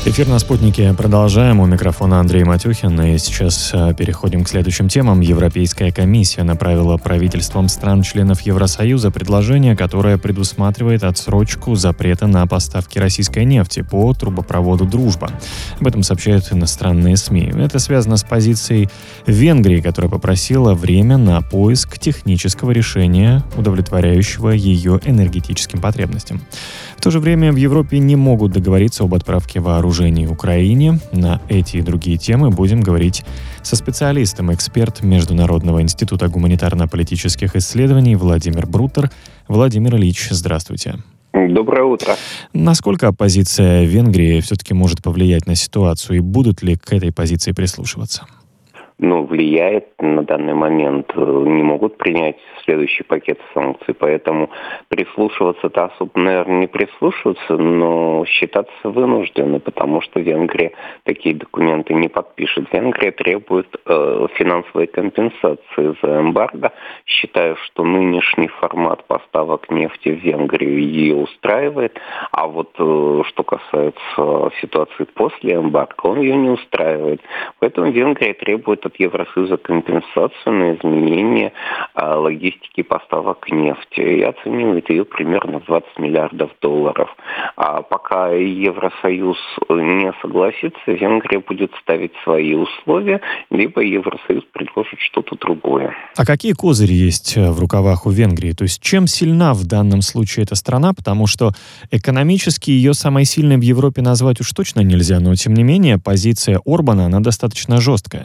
Эфир на «Спутнике» продолжаем. У микрофона Андрей Матюхин. И сейчас переходим к следующим темам. Европейская комиссия направила правительствам стран-членов Евросоюза предложение, которое предусматривает отсрочку запрета на поставки российской нефти по трубопроводу «Дружба». Об этом сообщают иностранные СМИ. Это связано с позицией Венгрии, которая попросила время на поиск технического решения, удовлетворяющего ее энергетическим потребностям. В то же время в Европе не могут договориться об отправке вооружений Украине. На эти и другие темы будем говорить со специалистом, эксперт Международного института гуманитарно-политических исследований Владимир Брутер. Владимир Ильич, здравствуйте. Доброе утро. Насколько позиция Венгрии все-таки может повлиять на ситуацию, и будут ли к этой позиции прислушиваться? Влияет на данный момент. Не могут принять следующий пакет санкций, поэтому прислушиваться-то особо, наверное, не прислушиваться, но считаться вынуждены, потому что Венгрия такие документы не подпишет. Венгрия требует финансовой компенсации за эмбарго. Считаю, что нынешний формат поставок нефти в Венгрию ее устраивает, а вот что касается ситуации после эмбарго, он ее не устраивает. Поэтому Венгрия требует от Евросоюза компенсацию на изменение логистики поставок нефти и оценивает ее примерно в 20 миллиардов долларов. А пока Евросоюз не согласится, Венгрия будет ставить свои условия, либо Евросоюз предложит что-то другое. А какие козыри есть в рукавах у Венгрии? То есть чем сильна в данном случае эта страна? Потому что экономически ее самой сильной в Европе назвать уж точно нельзя, но тем не менее позиция Орбана, она достаточно жесткая.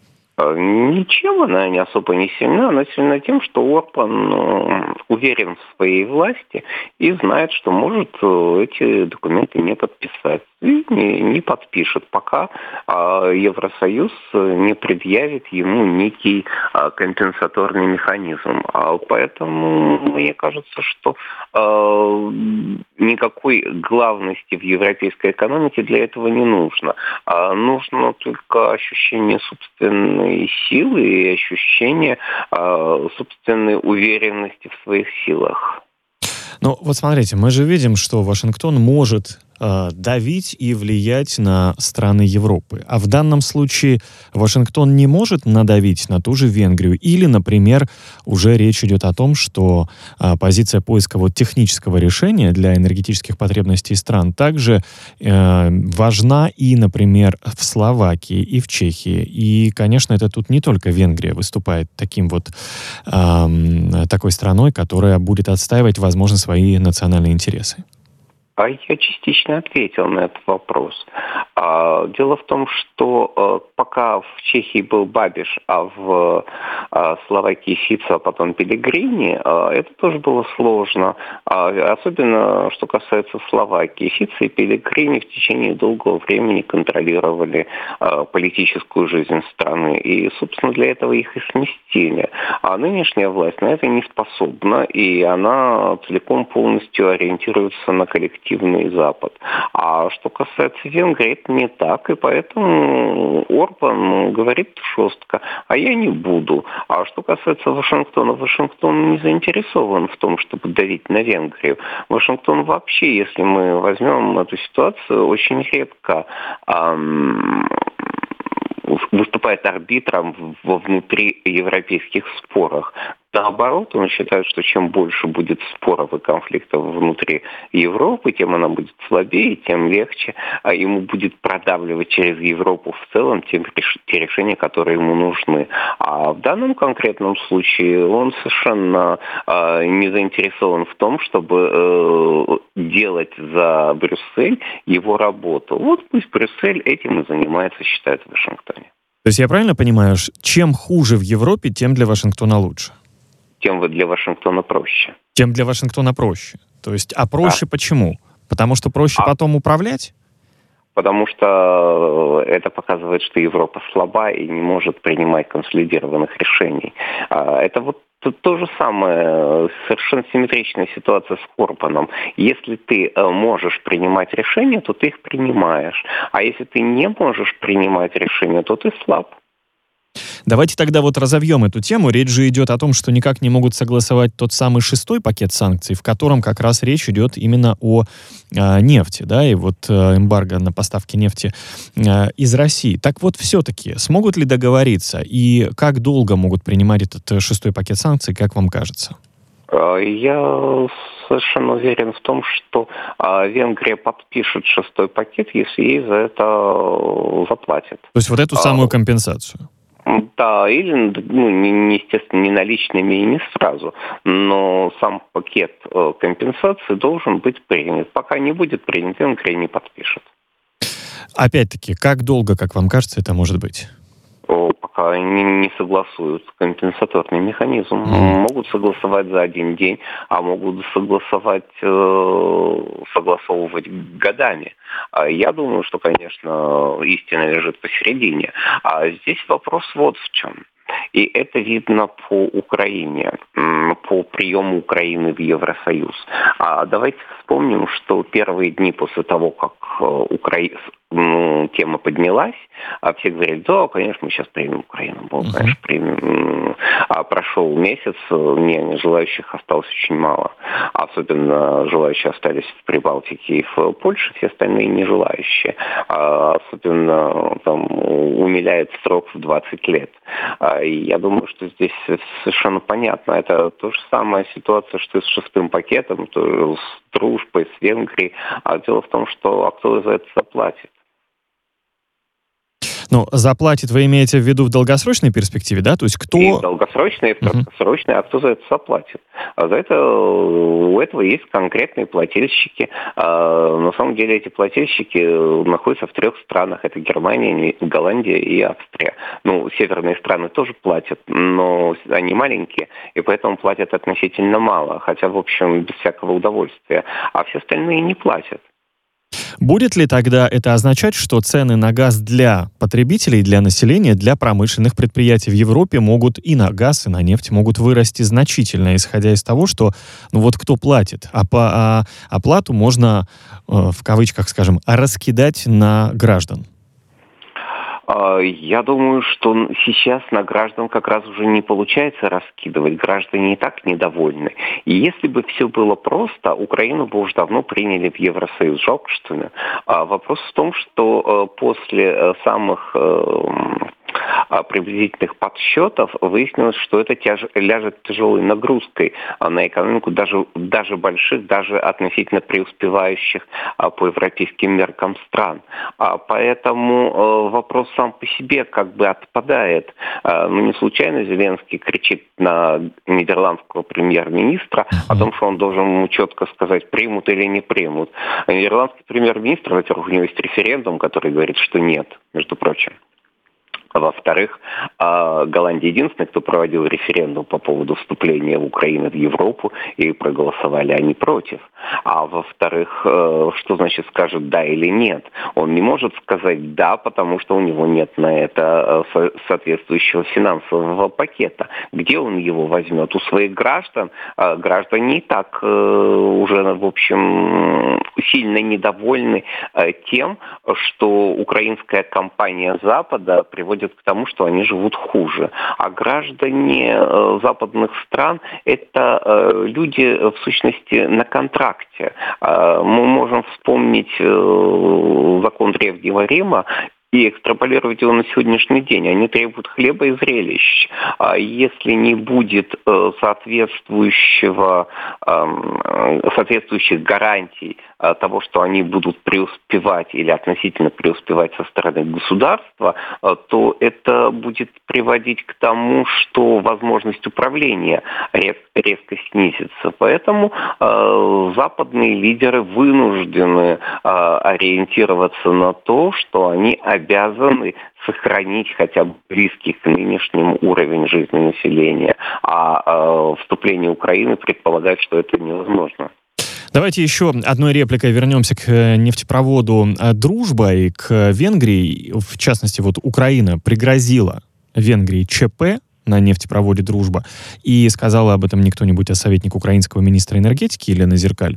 Ничем она не особо не сильна. Она сильна тем, что Орбан уверен в своей власти и знает, что может эти документы не подписать. И не подпишет, пока Евросоюз не предъявит ему некий компенсаторный механизм. Поэтому мне кажется, что никакой главности в европейской экономике для этого не нужно. Нужно только ощущение собственной силы и ощущение собственной уверенности в своих силах. Ну, вот смотрите, мы же видим, что Вашингтон может давить и влиять на страны Европы. А в данном случае Вашингтон не может надавить на ту же Венгрию? Или, например, уже речь идет о том, что позиция поиска технического решения для энергетических потребностей стран также важна и, например, в Словакии, и в Чехии. И, конечно, это тут не только Венгрия выступает такой страной, которая будет отстаивать, возможно, свои национальные интересы. Я частично ответил на этот вопрос. Дело в том, что пока в Чехии был Бабиш, а в Словакии Фицо, а потом Пеллегрини, это тоже было сложно. Особенно, что касается Словакии. Фицо и Пеллегрини в течение долгого времени контролировали политическую жизнь страны. И, собственно, для этого их и сместили. А нынешняя власть на это не способна, и она целиком полностью ориентируется на коллективный Запад. А что касается Венгрии, это не так, и поэтому Орбан говорит жестко, а я не буду. А что касается Вашингтона, Вашингтон не заинтересован в том, чтобы давить на Венгрию. Вашингтон вообще, если мы возьмем эту ситуацию, очень редко выступает арбитром во внутриевропейских спорах. Наоборот, он считает, что чем больше будет споров и конфликтов внутри Европы, тем она будет слабее, тем легче ему будет продавливать через Европу в целом те решения, которые ему нужны. А в данном конкретном случае он совершенно не заинтересован в том, чтобы делать за Брюссель его работу. Вот пусть Брюссель этим и занимается, считает в Вашингтоне. То есть я правильно понимаю, чем хуже в Европе, тем для Вашингтона лучше? Тем для Вашингтона проще. Тем для Вашингтона проще. То есть, а проще почему? Потому что проще потом управлять? Потому что это показывает, что Европа слаба и не может принимать консолидированных решений. Это вот то же самое, совершенно симметричная ситуация с Орбаном. Если ты можешь принимать решения, то ты их принимаешь. А если ты не можешь принимать решения, то ты слаб. Давайте тогда вот разовьем эту тему. Речь же идет о том, что никак не могут согласовать тот самый 6-й пакет санкций, в котором как раз речь идет именно о нефти, да, и вот эмбарго на поставки нефти из России. Так вот, все-таки смогут ли договориться и как долго могут принимать этот 6-й пакет санкций, как вам кажется? Я совершенно уверен в том, что Венгрия подпишет 6-й пакет, если ей за это заплатят. То есть вот эту самую компенсацию? Да, или, естественно, не наличными и не сразу, но сам пакет компенсации должен быть принят. Пока не будет принят, Венгрия не подпишет. Опять-таки, как долго, как вам кажется, это может быть? Пока не согласуют компенсаторный механизм. Могут согласовать за один день, а могут согласовывать годами. Я думаю, что, конечно, истина лежит посередине. А здесь вопрос вот в чем. И это видно по Украине, по приему Украины в Евросоюз. Давайте вспомним, что первые дни после того, как тема поднялась, все говорили, да, конечно, мы сейчас примем Украину. Конечно, примем. Прошел месяц, желающих осталось очень мало. Особенно желающие остались в Прибалтике и в Польше, все остальные не желающие. Особенно там умиляет срок в 20 лет. И я думаю, что здесь совершенно понятно. Это то же самая ситуация, что и с 6-м пакетом, то с дружбой, с Венгрией. Дело в том, что кто за это заплатит? Ну, заплатит, вы имеете в виду в долгосрочной перспективе, да? То есть кто... И в долгосрочной, и в краткосрочной, а кто за это заплатит? За это у этого есть конкретные плательщики. На самом деле эти плательщики находятся в 3 странах. Это Германия, Голландия и Австрия. Северные страны тоже платят, но они маленькие, и поэтому платят относительно мало. Хотя, в общем, без всякого удовольствия. А все остальные не платят. Будет ли тогда это означать, что цены на газ для потребителей, для населения, для промышленных предприятий в Европе могут и на газ, и на нефть могут вырасти значительно, исходя из того, что кто платит? А оплату можно, в кавычках, скажем, раскидать на граждан? Я думаю, что сейчас на граждан как раз уже не получается раскидывать. Граждане и так недовольны. И если бы все было просто, Украину бы уже давно приняли в Евросоюз. Жалко, что ли? Вопрос в том, что после самых приблизительных подсчетов выяснилось, что это ляжет тяжелой нагрузкой на экономику даже больших, даже относительно преуспевающих по европейским меркам стран. Поэтому вопрос сам по себе как бы отпадает. Не случайно Зеленский кричит на нидерландского премьер-министра о том, что он должен ему четко сказать, примут или не примут. Нидерландский премьер-министр, во-первых, у него есть референдум, который говорит, что нет, между прочим. Во-вторых, Голландия единственная, кто проводил референдум по поводу вступления Украины в Европу, и проголосовали они против. А во-вторых, что значит скажет да или нет? Он не может сказать да, потому что у него нет на это соответствующего финансового пакета. Где он его возьмет? У своих граждан? Граждане и так уже, в общем, сильно недовольны тем, что украинская кампания Запада приводит к тому, что они живут хуже. А граждане западных стран – это люди, в сущности, на контракте. Мы можем вспомнить закон Древнего Рима и экстраполировать его на сегодняшний день. Они требуют хлеба и зрелищ. Если не будет соответствующих гарантий того, что они будут преуспевать или относительно преуспевать со стороны государства, то это будет приводить к тому, что возможность управления резко снизится. Поэтому западные лидеры вынуждены ориентироваться на то, что они обязаны сохранить хотя бы близкий к нынешнему уровень жизни населения. А вступление Украины предполагает, что это невозможно. Давайте еще одной репликой вернемся к нефтепроводу «Дружба» и к Венгрии. В частности, Украина пригрозила Венгрии ЧП на нефтепроводе «Дружба». И сказала об этом не кто-нибудь, а советник украинского министра энергетики Елена Зеркаль.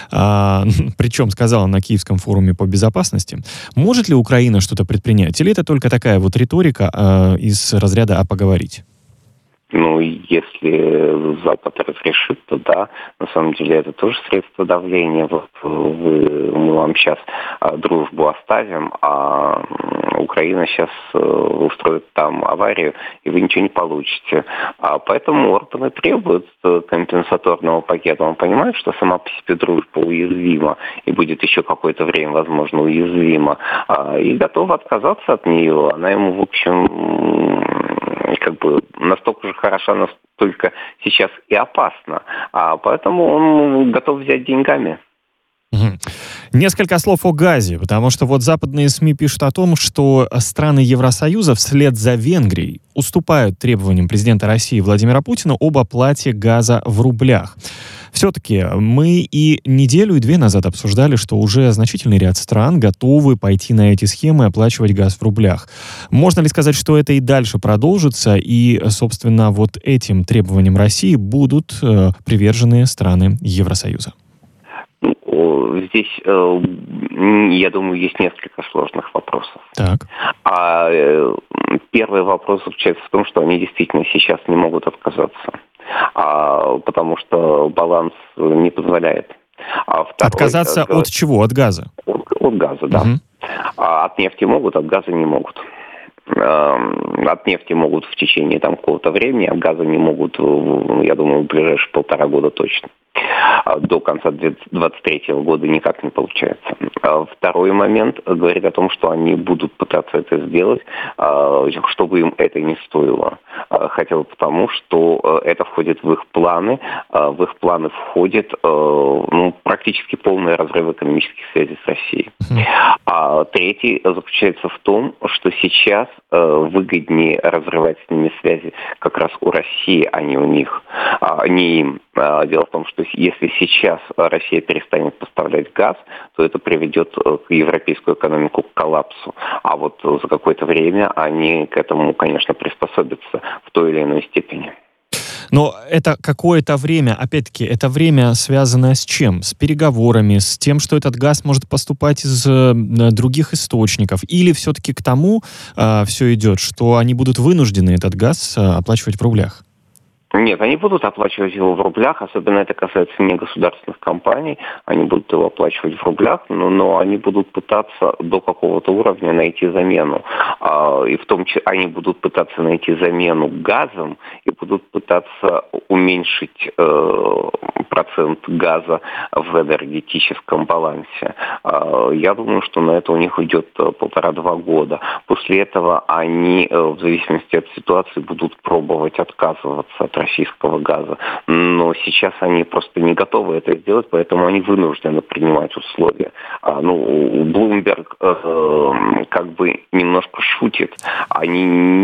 Причем сказала на Киевском форуме по безопасности. Может ли Украина что-то предпринять? Или это только такая вот риторика из разряда «а поговорить»? Ну, если Запад разрешит, то да, на самом деле это тоже средство давления. Вот мы вам сейчас дружбу оставим, а Украина сейчас устроит там аварию, и вы ничего не получите. Поэтому Орбан и требует компенсаторного пакета. Он понимает, что сама по себе дружба уязвима, и будет еще какое-то время, возможно, уязвима, и готова отказаться от нее. Она ему, в общем, как бы настолько же хороша, настолько сейчас и опасна. Поэтому он готов взять деньгами. Несколько слов о газе, потому что вот западные СМИ пишут о том, что страны Евросоюза вслед за Венгрией уступают требованиям президента России Владимира Путина об оплате газа в рублях. Все-таки мы и неделю, и 2 назад обсуждали, что уже значительный ряд стран готовы пойти на эти схемы и оплачивать газ в рублях. Можно ли сказать, что это и дальше продолжится, и, собственно, вот этим требованиям России будут привержены страны Евросоюза? Здесь, я думаю, есть несколько сложных вопросов. Так. Первый вопрос заключается в том, что они действительно сейчас не могут отказаться, потому что баланс не позволяет. Отказаться от чего? От газа? От газа, да. Угу. От нефти могут, от газа не могут. От нефти могут в течение какого-то времени, от газа не могут, я думаю, в ближайшие 1,5 года точно. До конца 2023 года никак не получается. Второй момент говорит о том, что они будут пытаться это сделать, чтобы им это не стоило. Хотя бы потому, что это входит в их планы. В их планы входит практически полный разрыв экономических связей с Россией. Третий заключается в том, что сейчас выгоднее разрывать с ними связи как раз у России, а не у них, не им. Дело в том, что если сейчас Россия перестанет поставлять газ, то это приведет европейскую экономику к коллапсу. А вот за какое-то время они к этому, конечно, приспособятся в той или иной степени. Но это какое-то время, опять-таки, это время связано с чем? С переговорами, с тем, что этот газ может поступать из других источников? Или все-таки к тому все идет, что они будут вынуждены этот газ оплачивать в рублях? Нет, они будут оплачивать его в рублях, особенно это касается негосударственных компаний, они будут его оплачивать в рублях, но они будут пытаться до какого-то уровня найти замену. И в том числе они будут пытаться найти замену газом и будут пытаться уменьшить процент газа в энергетическом балансе. Я думаю, что на это у них уйдет 1,5-2 года. После этого они, в зависимости от ситуации, будут пробовать отказываться от российского газа. Но сейчас они просто не готовы это сделать, поэтому они вынуждены принимать условия. Блумберг как бы немножко шутит. Они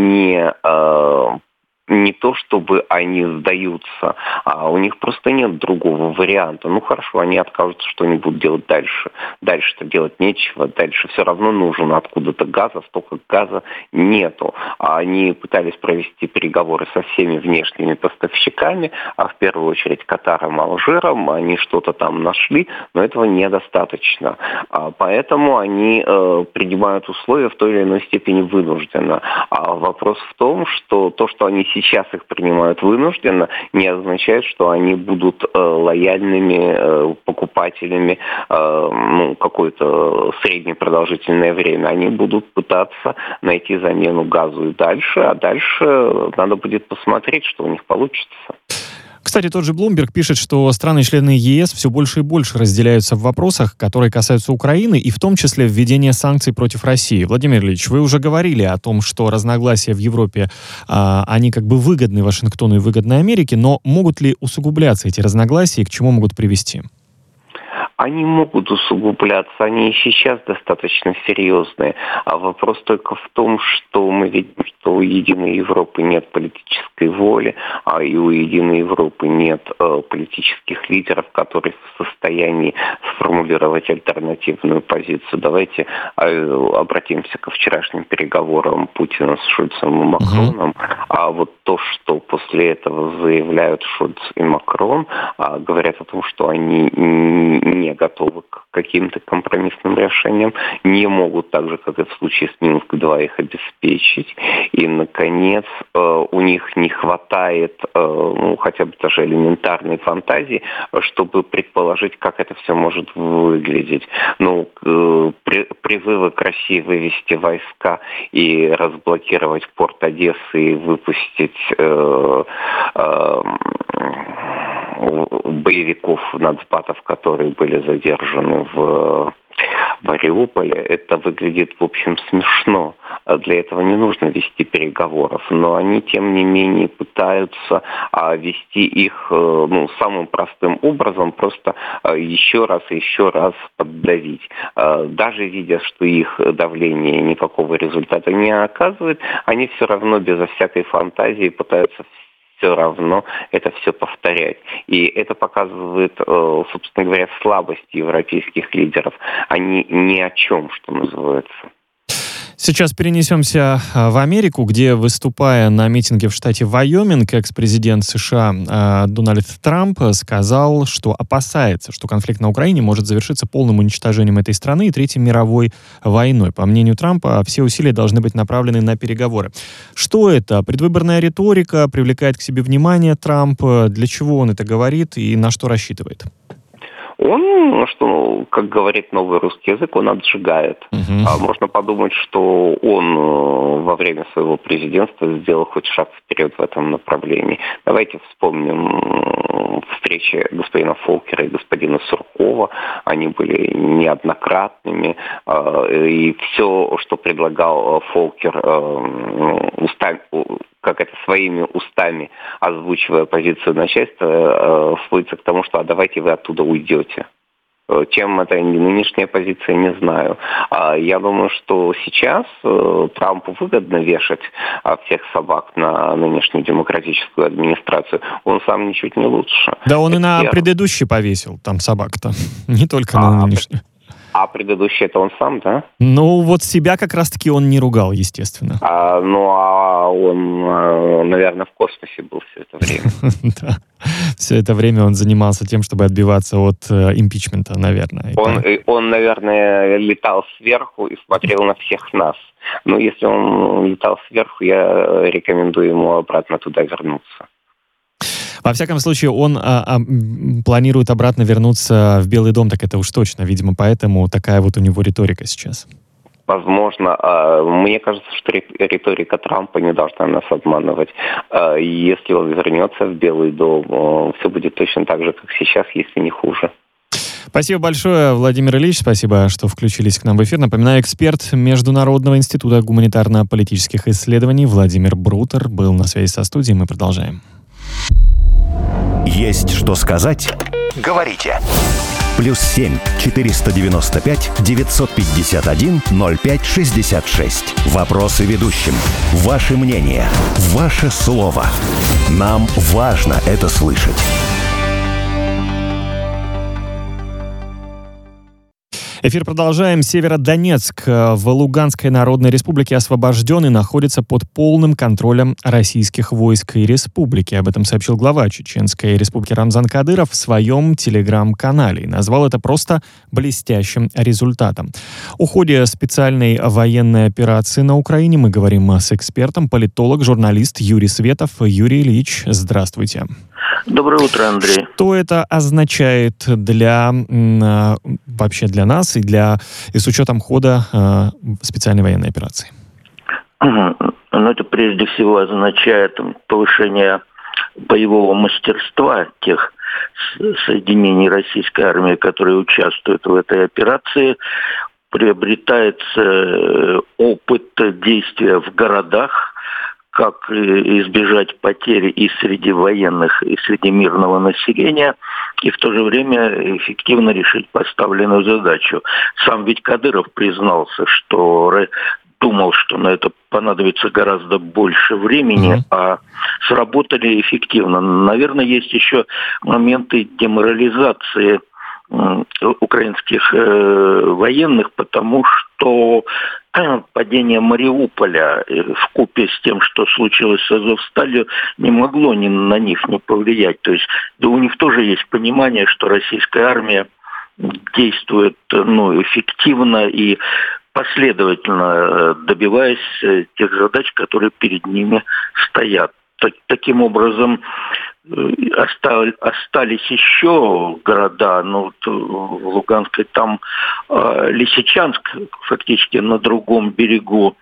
не то, чтобы они сдаются, а у них просто нет другого варианта. Хорошо, они откажутся, что они будут делать дальше. Дальше-то делать нечего, дальше все равно нужен откуда-то газ, а столько газа нету. Они пытались провести переговоры со всеми внешними поставщиками, а в первую очередь Катаром, Алжиром, они что-то там нашли, но этого недостаточно. Поэтому они принимают условия в той или иной степени вынужденно. Вопрос в том, что то, что они сейчас их принимают вынужденно, не означает, что они будут лояльными покупателями какое-то среднепродолжительное время. Они будут пытаться найти замену газу и дальше, а дальше надо будет посмотреть, что у них получится. Кстати, тот же Bloomberg пишет, что страны-члены ЕС все больше и больше разделяются в вопросах, которые касаются Украины, и в том числе введения санкций против России. Владимир Ильич, вы уже говорили о том, что разногласия в Европе, они как бы выгодны Вашингтону и выгодны Америке, но могут ли усугубляться эти разногласия и к чему могут привести? они могут усугубляться, они и сейчас достаточно серьезные. А вопрос только в том, что мы видим, что у Единой Европы нет политической воли, а и у Единой Европы нет политических лидеров, которые в состоянии сформулировать альтернативную позицию. Давайте обратимся ко вчерашним переговорам Путина с Шольцем и Макроном. А вот то, что после этого заявляют Шольц и Макрон, говорят о том, что они не готовы к каким-то компромиссным решениям, не могут, так же, как и в случае с Минск-2, их обеспечить. И, наконец, у них не хватает хотя бы даже элементарной фантазии, чтобы предположить, как это все может выглядеть. Призывы к России вывести войска и разблокировать порт Одессы и выпустить боевиков, нацбатов, которые были задержаны в Мариуполе, это выглядит, в общем, смешно. Для этого не нужно вести переговоров, но они, тем не менее, пытаются вести их самым простым образом, просто еще раз и еще раз поддавить. Даже видя, что их давление никакого результата не оказывает, они все равно безо всякой фантазии пытаются все равно это все повторять. И это показывает, собственно говоря, слабость европейских лидеров. Они ни о чем, что называется. Сейчас перенесемся в Америку, где, выступая на митинге в штате Вайоминг, экс-президент США Дональд Трамп сказал, что опасается, что конфликт на Украине может завершиться полным уничтожением этой страны и Третьей мировой войной. По мнению Трампа, все усилия должны быть направлены на переговоры. Что это? Предвыборная риторика? Привлекает к себе внимание Трамп? Для чего он это говорит и на что рассчитывает? Он, как говорит новый русский язык, он отжигает. Можно подумать, что он во время своего президентства сделал хоть шаг вперед в этом направлении. Давайте вспомним встречи господина Фолкера и господина Суркова. Они были неоднократными. И все, что предлагал Фолкер своими устами, озвучивая позицию начальства, сводится к тому, что давайте вы оттуда уйдете. Чем это нынешняя позиция, не знаю. Я думаю, что сейчас Трампу выгодно вешать всех собак на нынешнюю демократическую администрацию. Он сам ничуть не лучше. Да он и на предыдущий повесил там собак-то, не только на нынешнюю. А предыдущий это он сам, да? Себя как раз-таки он не ругал, естественно. Он, наверное, в космосе был все это время. Да. Все это время он занимался тем, чтобы отбиваться от импичмента, наверное. Он, наверное, летал сверху и смотрел на всех нас. Но если он летал сверху, я рекомендую ему обратно туда вернуться. Во всяком случае, он планирует обратно вернуться в Белый дом, так это уж точно. Видимо, поэтому такая вот у него риторика сейчас. Возможно. Мне кажется, что риторика Трампа не должна нас обманывать. Если он вернется в Белый дом, все будет точно так же, как сейчас, если не хуже. Спасибо большое, Владимир Ильич. Спасибо, что включились к нам в эфир. Напоминаю, эксперт Международного института гуманитарно-политических исследований Владимир Брутер был на связи со студией. Мы продолжаем. Есть что сказать? Говорите. +7 495 951 0566. Вопросы ведущим. Ваше мнение. Ваше слово. Нам важно это слышать. Эфир продолжаем. Северодонецк в Луганской Народной Республике освобожден и находится под полным контролем российских войск и республики. Об этом сообщил глава Чеченской Республики Рамзан Кадыров в своем телеграм-канале и назвал это просто блестящим результатом. О ходе специальной военной операции на Украине мы говорим с экспертом, политолог, журналист Юрий Светов. Юрий Ильич, здравствуйте. Доброе утро, Андрей. Что это означает вообще для нас и с учетом хода специальной военной операции? Это прежде всего означает повышение боевого мастерства тех соединений российской армии, которые участвуют в этой операции. Приобретается опыт действия в городах, как избежать потери и среди военных, и среди мирного населения, и в то же время эффективно решить поставленную задачу. Сам ведь Кадыров признался, что думал, что на это понадобится гораздо больше времени, а сработали эффективно. Наверное, есть еще моменты деморализации украинских военных, потому что падение Мариуполя вкупе с тем, что случилось с Азовсталью, не могло на них не повлиять. То есть у них тоже есть понимание, что российская армия действует эффективно и последовательно, добиваясь тех задач, которые перед ними стоят. Таким образом, остались еще города, в Луганской там Лисичанск, фактически на другом берегу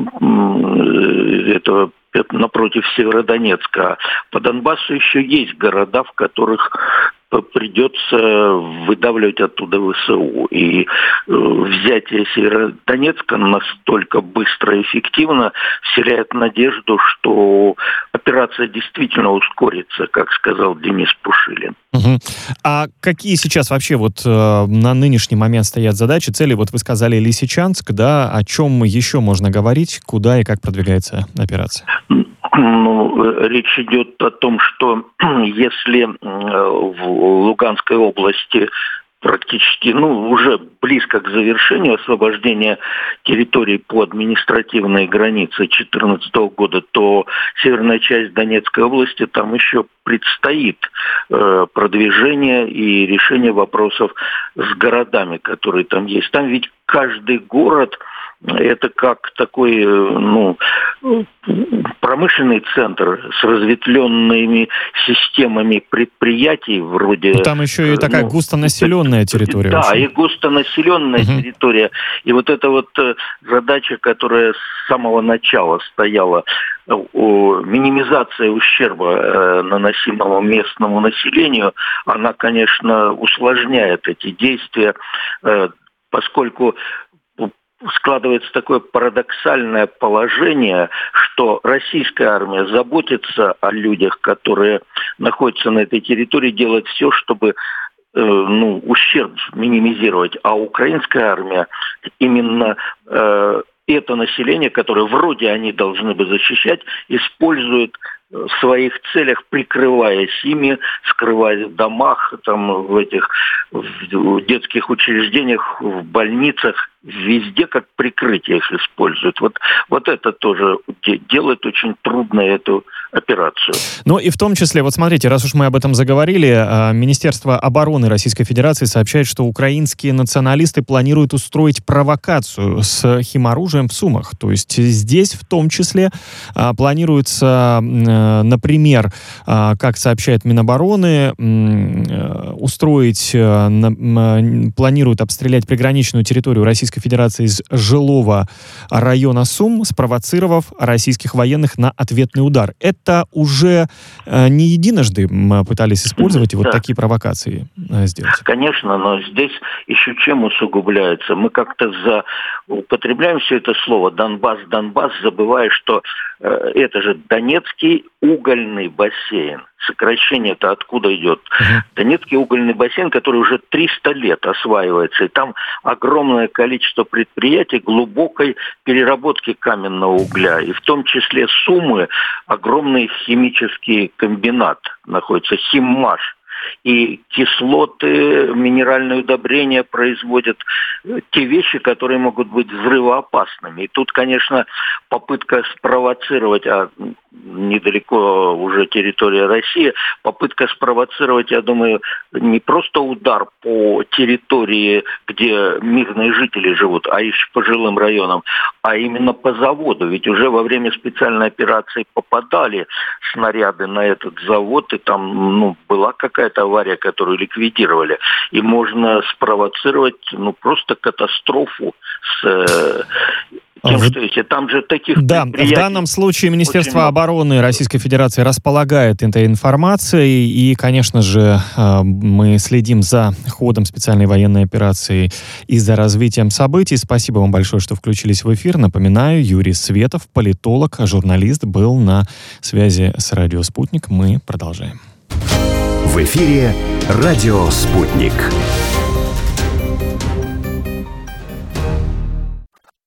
этого, напротив Северодонецка. По Донбассу еще есть города, в которых придется выдавливать оттуда ВСУ. И взятие Северодонецка настолько быстро и эффективно вселяет надежду, что операция действительно ускорится, как сказал Денис Пушилин. А какие сейчас вообще на нынешний момент стоят задачи, цели? Вы сказали Лисичанск, да? О чем еще можно говорить? Куда и как продвигается операция? Речь идет о том, что если в Луганской области практически, уже близко к завершению освобождения территорий по административной границе 2014 года, то северная часть Донецкой области, там еще предстоит продвижение и решение вопросов с городами, которые там есть. Там ведь каждый город это как такой, промышленный центр с разветвленными системами предприятий вроде... Там еще и такая густонаселенная территория. Да, и густонаселенная территория. И эта задача, которая с самого начала стояла, минимизация ущерба, наносимого местному населению, она, конечно, усложняет эти действия, поскольку складывается такое парадоксальное положение, что российская армия заботится о людях, которые находятся на этой территории, делает все, чтобы ущерб минимизировать, а украинская армия именно это население, которое вроде они должны бы защищать, использует в своих целях, прикрываясь ими, скрываясь в домах, в детских учреждениях, в больницах, везде как прикрытие их используют. Это тоже делает очень трудной эту операцию. И в том числе, смотрите, раз уж мы об этом заговорили, Министерство обороны Российской Федерации сообщает, что украинские националисты планируют устроить провокацию с химоружием в Сумах. То есть здесь в том числе планируется, например, как сообщает Минобороны, планируют обстрелять приграничную территорию Российской Федерации из жилого района Сум, спровоцировав российских военных на ответный удар. Это уже не единожды мы пытались использовать и такие провокации сделать. Конечно, но здесь еще чем усугубляется. Мы как-то употребляем все это слово Донбасс, забывая, что это же Донецкий угольный бассейн. Сокращение-то откуда идет? Донецкий угольный бассейн, который уже 300 лет осваивается, и там огромное количество предприятий глубокой переработки каменного угля, и в том числе Сумы, огромный химический комбинат находится, Химмаш. И кислоты, минеральные удобрения производят те вещи, которые могут быть взрывоопасными. И тут, конечно, попытка спровоцировать, недалеко уже территория России, попытка спровоцировать, я думаю, не просто удар по территории, где мирные жители живут, а еще по жилым районам, а именно по заводу. Ведь уже во время специальной операции попадали снаряды на этот завод, и там была какая-то авария, которую ликвидировали. И можно спровоцировать просто катастрофу с тем, что есть. Там же таких предприятий... В данном случае Министерство обороны Российской Федерации располагает этой информацией, и, конечно же, мы следим за ходом специальной военной операции и за развитием событий. Спасибо вам большое, что включились в эфир. Напоминаю, Юрий Светов, политолог, журналист, был на связи с «Радио Спутник». Мы продолжаем. В эфире «Радио Спутник».